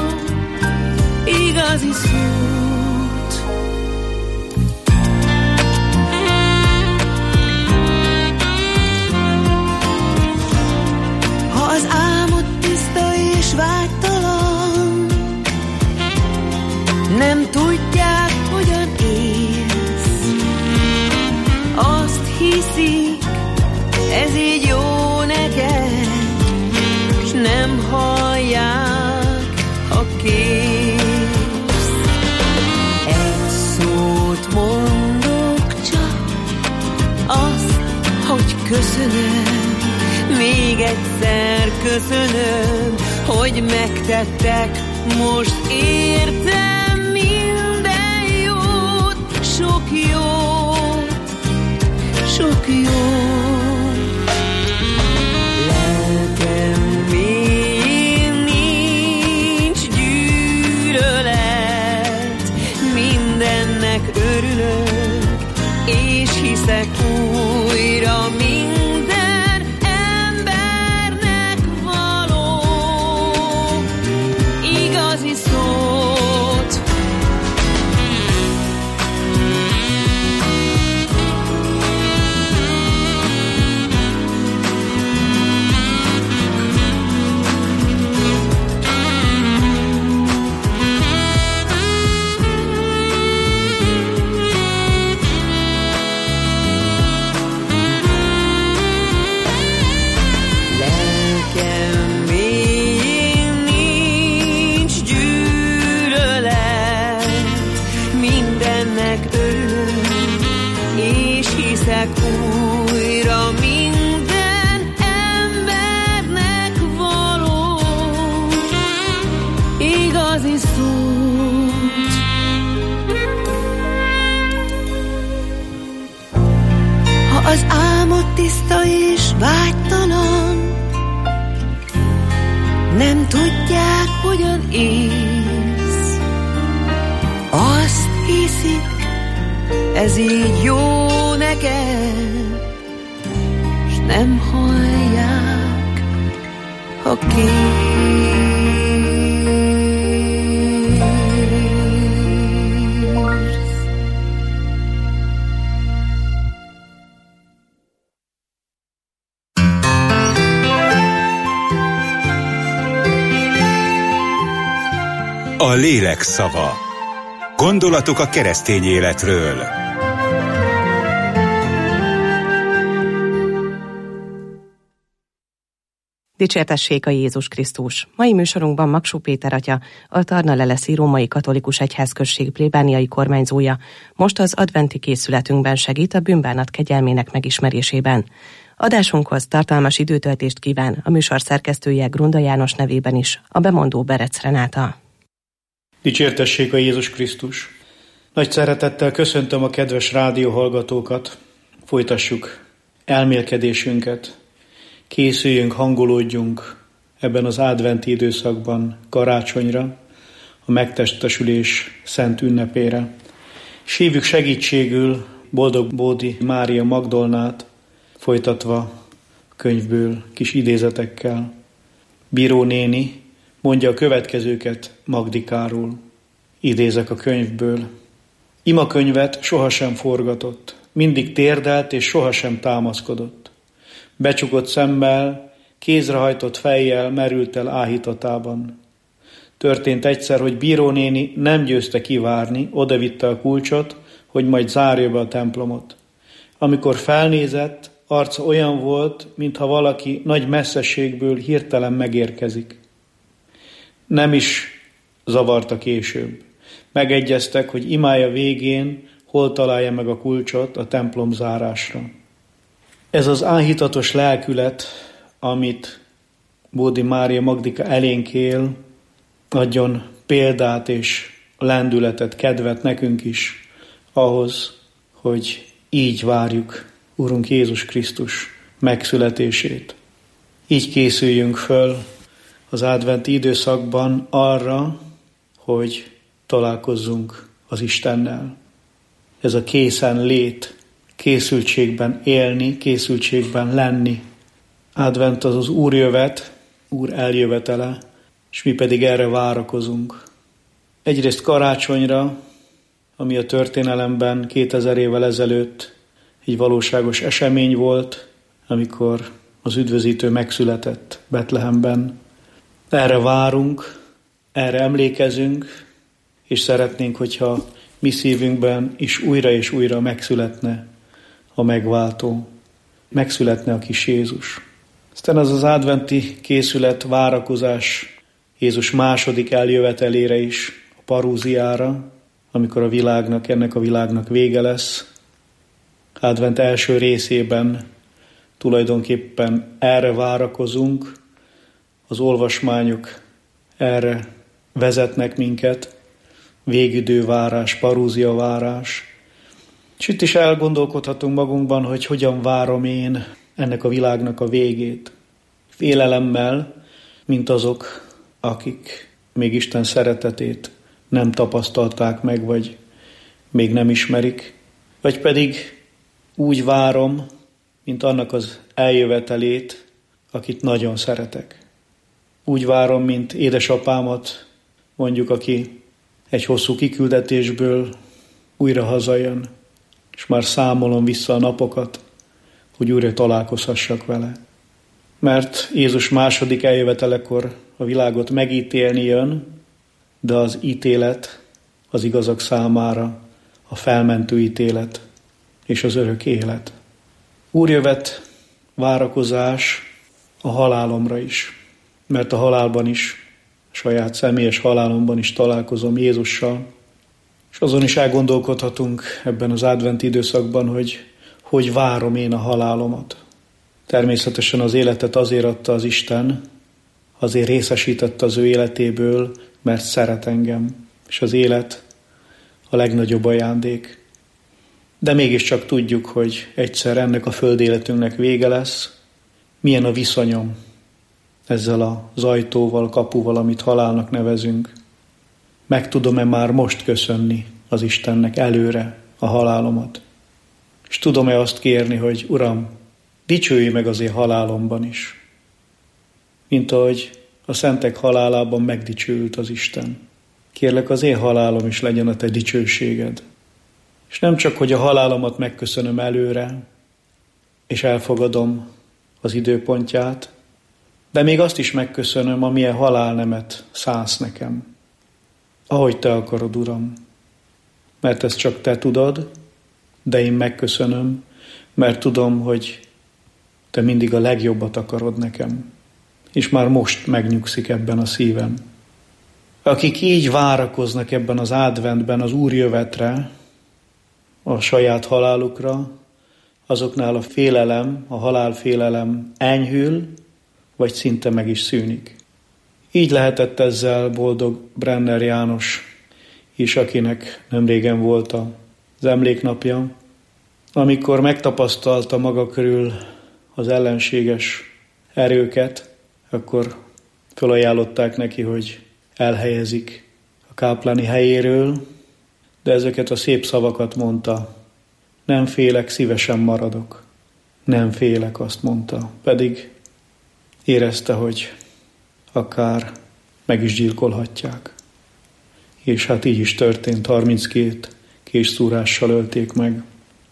igazi szót. Ha az álmod tiszta és vágytalan, nem tudják, hogyan élsz, azt hiszik, ez így jó neked, s nem hallják, ha kérsz. Egy szót mondok csak, azt, hogy köszönöm, még egyszer köszönöm, hogy megtettek most értem minden jót, sok jót, sok jót. Lelkem mélyén nincs gyűlölet, mindennek örülök, és hiszek újra minden embernek való igazi szót. Lelkem mélyén nincs gyűlölet, mindennek örülök, és hiszek újra minden embernek való igazi szót. Ha az álmod tiszta és vágytalan, nem tudják, hogyan élsz, azt hiszik, ez így jó neked, s nem hallják, ha kérsz. A lélek szava. Gondolatok a keresztény életről. Dicsértessék a Jézus Krisztus! Mai műsorunkban Magsó Péter atya, a Tarna-Leleszi Római Katolikus Egyházközség plébániai kormányzója most az adventi készületünkben segít a bűnbánat kegyelmének megismerésében. Adásunkhoz tartalmas időtöltést kíván a műsor szerkesztője Grunda János nevében is, a bemondó Berec Renáta. Dicsértessék a Jézus Krisztus! Nagy szeretettel köszöntöm a kedves rádióhallgatókat. Folytassuk elmélkedésünket. Készüljünk, hangolódjunk ebben az adventi időszakban karácsonyra, a megtestesülés szent ünnepére. És hívjuk segítségül Boldog Bódi Mária Magdolnát, folytatva a könyvből kis idézetekkel. Bíró néni mondja a következőket Magdikáról. Idézek a könyvből. Imakönyvet sohasem forgatott, mindig térdelt és sohasem támaszkodott. Becsukott szemmel, kézrehajtott fejjel merült el áhítatában. Történt egyszer, hogy bírónéni nem győzte kivárni, odavitte a kulcsot, hogy majd zárja be a templomot. Amikor felnézett, arca olyan volt, mintha valaki nagy messzeségből hirtelen megérkezik. Nem is zavarta később. Megegyeztek, hogy imája végén hol találja meg a kulcsot a templom zárásra. Ez az áhítatos lelkület, amit Bódi Mária Magdika elénk él, adjon példát és lendületet, kedvet nekünk is ahhoz, hogy így várjuk Urunk Jézus Krisztus megszületését. Így készüljünk föl az adventi időszakban arra, hogy találkozzunk az Istennel. Ez a készen lét, készültségben élni, készültségben lenni. Advent az az Úr jövet, Úr eljövetele, és mi pedig erre várakozunk. Egyrészt karácsonyra, ami a történelemben kétezer évvel ezelőtt egy valóságos esemény volt, amikor az üdvözítő megszületett Betlehemben. Erre várunk, erre emlékezünk, és szeretnénk, hogyha mi szívünkben is újra és újra megszületne a megváltó, megszületne a kis Jézus. Aztán az az adventi készület, várakozás Jézus második eljövetelére is, a parúziára, amikor a világnak, ennek a világnak vége lesz. Advent első részében tulajdonképpen erre várakozunk, az olvasmányok erre vezetnek minket, végidővárás, parúziavárás. És itt is elgondolkodhatunk magunkban, hogy hogyan várom én ennek a világnak a végét. Félelemmel, mint azok, akik még Isten szeretetét nem tapasztalták meg, vagy még nem ismerik, vagy pedig úgy várom, mint annak az eljövetelét, akit nagyon szeretek. Úgy várom, mint édesapámat, mondjuk, aki egy hosszú kiküldetésből újra hazajön, és már számolom vissza a napokat, hogy újra találkozhassak vele. Mert Jézus második eljövetelekor a világot megítélni jön, de az ítélet az igazak számára a felmentő ítélet és az örök élet. Úrjövet várakozás a halálomra is, mert a halálban is, a saját személyes halálomban is találkozom Jézussal, és azon is elgondolkodhatunk ebben az adventi időszakban, hogy hogy várom én a halálomat. Természetesen az életet azért adta az Isten, azért részesítette az ő életéből, mert szeret engem, és az élet a legnagyobb ajándék. De mégiscsak tudjuk, hogy egyszer ennek a földi életünknek vége lesz. Milyen a viszonyom ezzel az ajtóval, kapuval, amit halálnak nevezünk. Meg tudom-e már most köszönni az Istennek előre a halálomat? És tudom-e azt kérni, hogy Uram, dicsőj meg az én halálomban is, mint ahogy a szentek halálában megdicsőült az Isten. Kérlek, az én halálom is legyen a te dicsőséged. És nem csak, hogy a halálomat megköszönöm előre, és elfogadom az időpontját, de még azt is megköszönöm, amilyen halálnemet szánsz nekem. Ahogy te akarod, Uram. Mert ezt csak te tudod, de én megköszönöm, mert tudom, hogy te mindig a legjobbat akarod nekem. És már most megnyugszik ebben a szívem. Akik így várakoznak ebben az adventben az úrjövetre, a saját halálukra, azoknál a félelem, a halálfélelem enyhül, vagy szinte meg is szűnik. Így lehetett ezzel boldog Brenner János is, akinek nemrégen volt az emléknapja, amikor megtapasztalta maga körül az ellenséges erőket, akkor felajánlották neki, hogy elhelyezik a kápláni helyéről, de ezeket a szép szavakat mondta. Nem félek, szívesen maradok. Nem félek, azt mondta. Pedig érezte, hogy akár meg is gyilkolhatják. És hát így is történt, harminckét késszúrással ölték meg.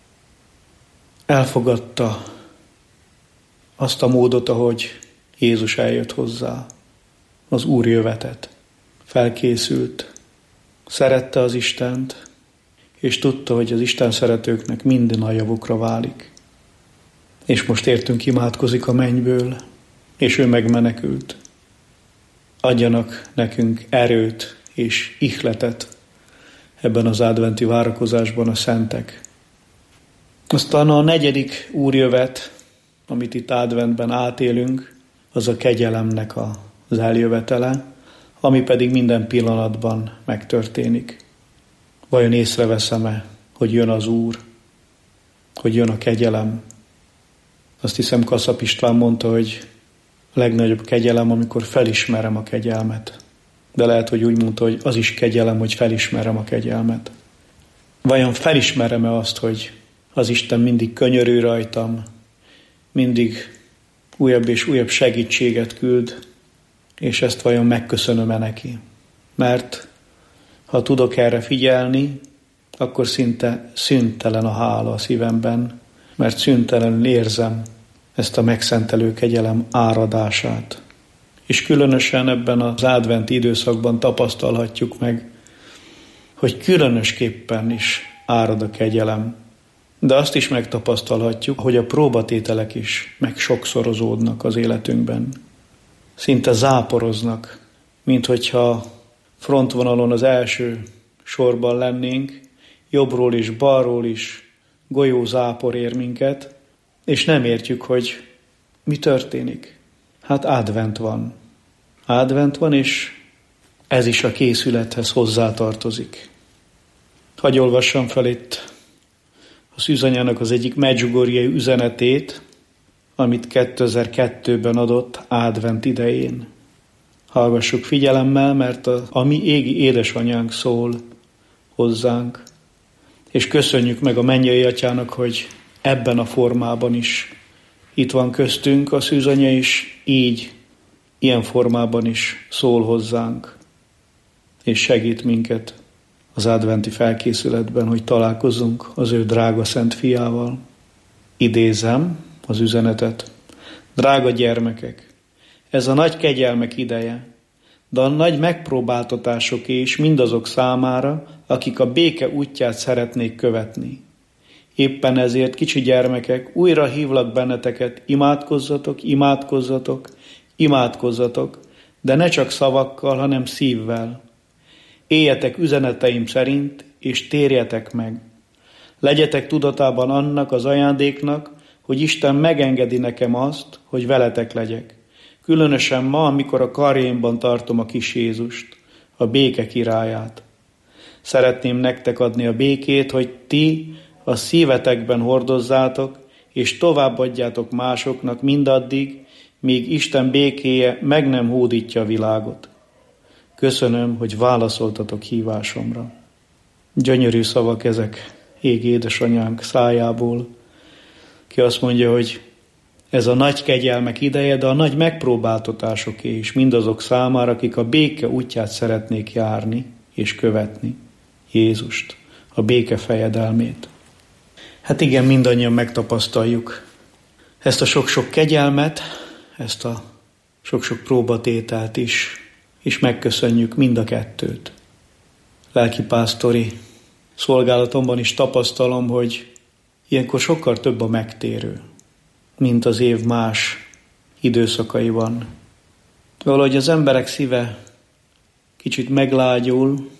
Elfogadta azt a módot, ahogy Jézus eljött hozzá, az úrjövetet. Felkészült, szerette az Istent, és tudta, hogy az Isten szeretőknek minden a javukra válik. És most értünk imádkozik a mennyből, és ő megmenekült. Adjanak nekünk erőt és ihletet ebben az adventi várakozásban a szentek. Aztán a negyedik úrjövet, amit itt adventben átélünk, az a kegyelemnek az eljövetele, ami pedig minden pillanatban megtörténik. Vajon észreveszem-e, hogy jön az Úr, hogy jön a kegyelem? Azt hiszem Kaszap István mondta, hogy a legnagyobb kegyelem, amikor felismerem a kegyelmet. De lehet, hogy úgy mondta, hogy az is kegyelem, hogy felismerem a kegyelmet. Vajon felismerem-e azt, hogy az Isten mindig könyörül rajtam, mindig újabb és újabb segítséget küld, és ezt vajon megköszönöm-e neki? Mert ha tudok erre figyelni, akkor szinte szüntelen a hála a szívemben, mert szüntelenül érzem ezt a megszentelő kegyelem áradását. És különösen ebben az adventi időszakban tapasztalhatjuk meg, hogy különösképpen is árad a kegyelem. De azt is megtapasztalhatjuk, hogy a próbatételek is meg sokszorozódnak az életünkben. Szinte záporoznak, mint hogyha frontvonalon az első sorban lennénk, jobbról is, balról is golyó zápor ér minket, és nem értjük, hogy mi történik. Hát advent van. Advent van, és ez is a készülethez hozzátartozik. Hagy olvassam fel itt a Szűzanyának az egyik medjugorjei üzenetét, amit kétezer-kettőben adott advent idején. Hallgassuk figyelemmel, mert a, a mi égi édesanyánk szól hozzánk, és köszönjük meg a mennyei atyának, hogy ebben a formában is itt van köztünk, a Szűzanya is így, ilyen formában is szól hozzánk, és segít minket az adventi felkészületben, hogy találkozzunk az ő drága szent fiával. Idézem az üzenetet. Drága gyermekek, ez a nagy kegyelmek ideje, de a nagy megpróbáltatásoké is mindazok számára, akik a béke útját szeretnék követni. Éppen ezért, kicsi gyermekek, újra hívlak benneteket, imádkozzatok, imádkozzatok, imádkozzatok, de ne csak szavakkal, hanem szívvel. Éljetek üzeneteim szerint, és térjetek meg. Legyetek tudatában annak az ajándéknak, hogy Isten megengedi nekem azt, hogy veletek legyek. Különösen ma, amikor a karjaimban tartom a kis Jézust, a béke királyát. Szeretném nektek adni a békét, hogy ti a szívetekben hordozzátok, és továbbadjátok másoknak mindaddig, míg Isten békéje meg nem hódítja a világot. Köszönöm, hogy válaszoltatok hívásomra. Gyönyörű szavak ezek égi édesanyánk szájából, ki azt mondja, hogy ez a nagy kegyelmek ideje, de a nagy megpróbáltatásoké is mindazok számára, akik a béke útját szeretnék járni és követni. Jézust, a béke fejedelmét. Hát igen, mindannyian megtapasztaljuk ezt a sok-sok kegyelmet, ezt a sok-sok próbatételt is, és megköszönjük mind a kettőt. Lelkipásztori szolgálatomban is tapasztalom, hogy ilyenkor sokkal több a megtérő, mint az év más időszakaiban. Valahogy az emberek szíve kicsit meglágyul,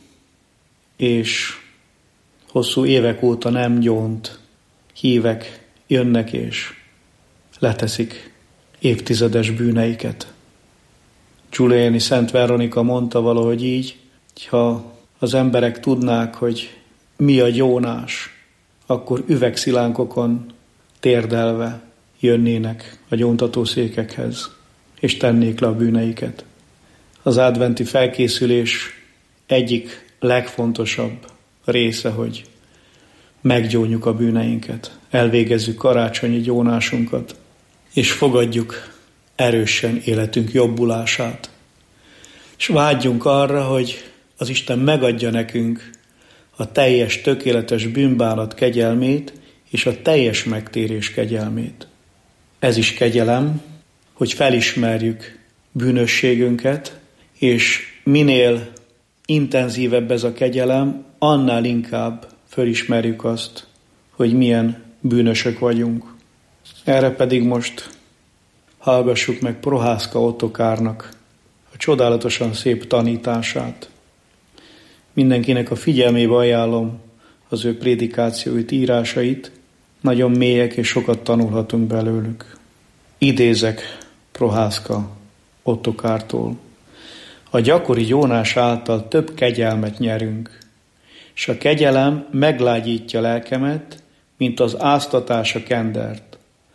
és hosszú évek óta nem gyónt hívek jönnek és leteszik évtizedes bűneiket. Giuliani Szent Veronika mondta valahogy így, ha az emberek tudnák, hogy mi a gyónás, akkor üvegszilánkokon térdelve jönnének a gyóntatószékekhez, és tennék le a bűneiket. Az adventi felkészülés egyik legfontosabb része, hogy meggyónjuk a bűneinket, elvégezzük karácsonyi gyónásunkat, és fogadjuk erősen életünk jobbulását. És vágyjunk arra, hogy az Isten megadja nekünk a teljes, tökéletes bűnbánat kegyelmét és a teljes megtérés kegyelmét. Ez is kegyelem, hogy felismerjük bűnösségünket, és minél intenzívebb ez a kegyelem, annál inkább felismerjük azt, hogy milyen bűnösök vagyunk. Erre pedig most hallgassuk meg Prohászka Ottokárnak a csodálatosan szép tanítását. Mindenkinek a figyelmébe ajánlom az ő prédikációit, írásait, nagyon mélyek és sokat tanulhatunk belőlük. Idézek Prohászka Ottokártól. A gyakori gyónás által több kegyelmet nyerünk, és a kegyelem meglágyítja lelkemet, mint az áztatás a kendert.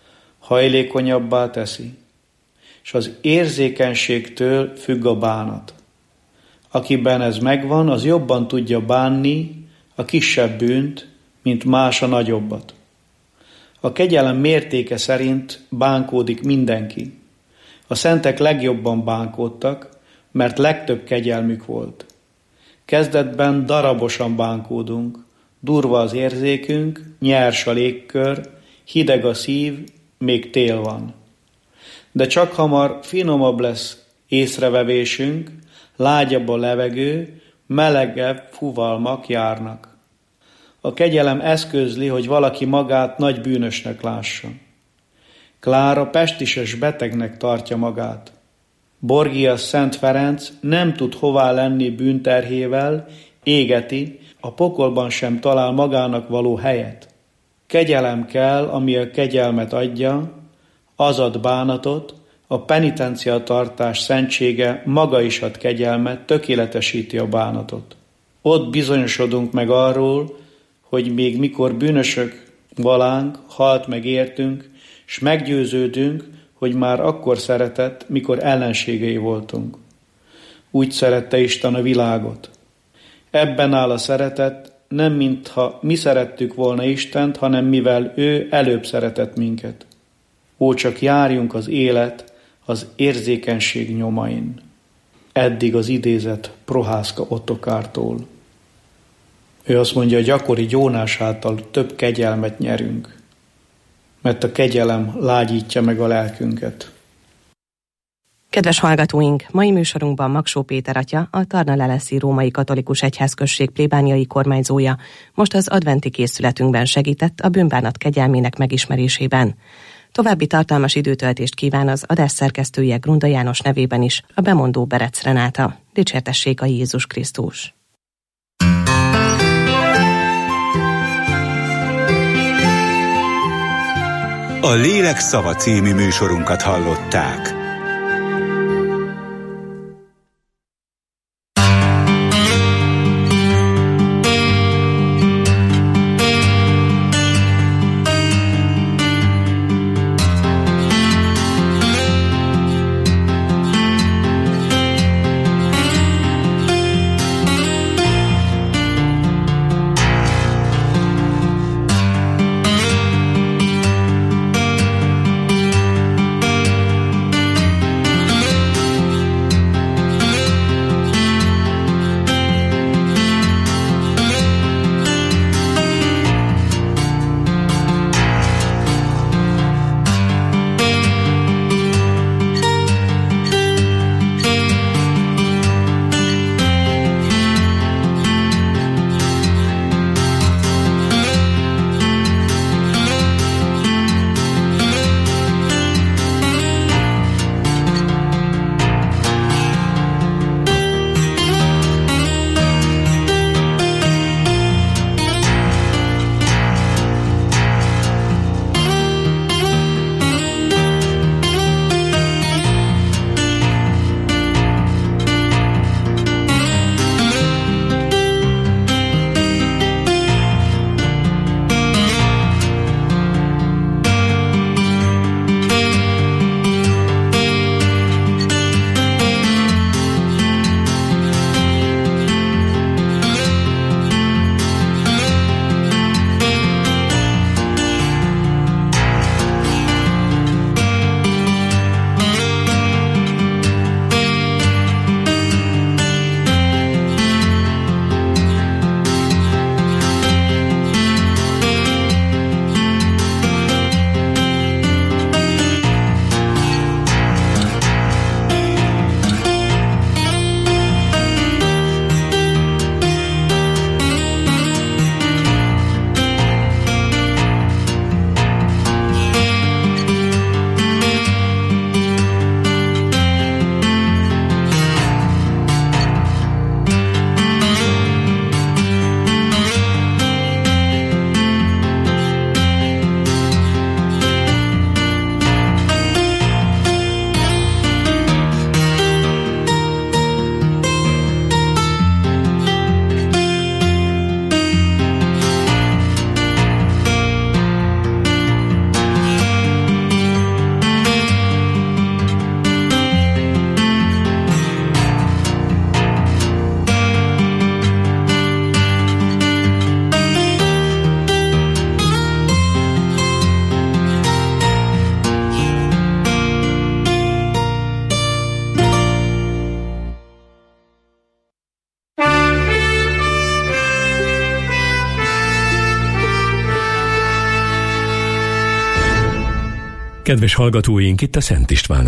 hajlékonyabbá teszi, és az érzékenységtől függ a bánat. Akiben ez megvan, az jobban tudja bánni a kisebb bűnt, mint más a nagyobbat. A kegyelem mértéke szerint bánkódik mindenki. A szentek legjobban bánkódtak, mert legtöbb kegyelmük volt. Kezdetben darabosan bánkódunk, durva az érzékünk, nyers a légkör, hideg a szív, még tél van. De csak hamar finomabb lesz észrevevésünk, lágyabb a levegő, melegebb fuvalmak járnak. A kegyelem eszközli, hogy valaki magát nagy bűnösnek lássa. Klára pestises betegnek tartja magát. Borgias Szent Ferenc nem tud hová lenni bűnterhével, égeti, a pokolban sem talál magának való helyet. Kegyelem kell, ami a kegyelmet adja, az ad bánatot, a penitenciatartás szentsége maga is ad kegyelmet, tökéletesíti a bánatot. Ott bizonyosodunk meg arról, hogy még mikor bűnösök valánk, halt meg értünk, s meggyőződünk, hogy már akkor szeretett, mikor ellenségei voltunk. Úgy szerette Isten a világot. Ebben áll a szeretet, nem mintha mi szerettük volna Istent, hanem mivel ő előbb szeretett minket. Ó, csak járjunk az élet, az érzékenység nyomain. Eddig az idézet Prohászka Ottokártól. Ő azt mondja, a gyakori gyónás által több kegyelmet nyerünk, mert a kegyelem lágyítja meg a lelkünket. Kedves hallgatóink, mai műsorunkban Magsó Péter atya, a Tarna-Leleszi Római Katolikus Egyházközség plébániai kormányzója most az adventi készületünkben segített a bűnbánat kegyelmének megismerésében. További tartalmas időtöltést kíván az adás szerkesztője Grunda János nevében is, a bemondó Berec Renáta. Dicsértessék a Jézus Krisztus! A Lélek Szava című műsorunkat hallották. Kedves hallgatóink, itt a Szent István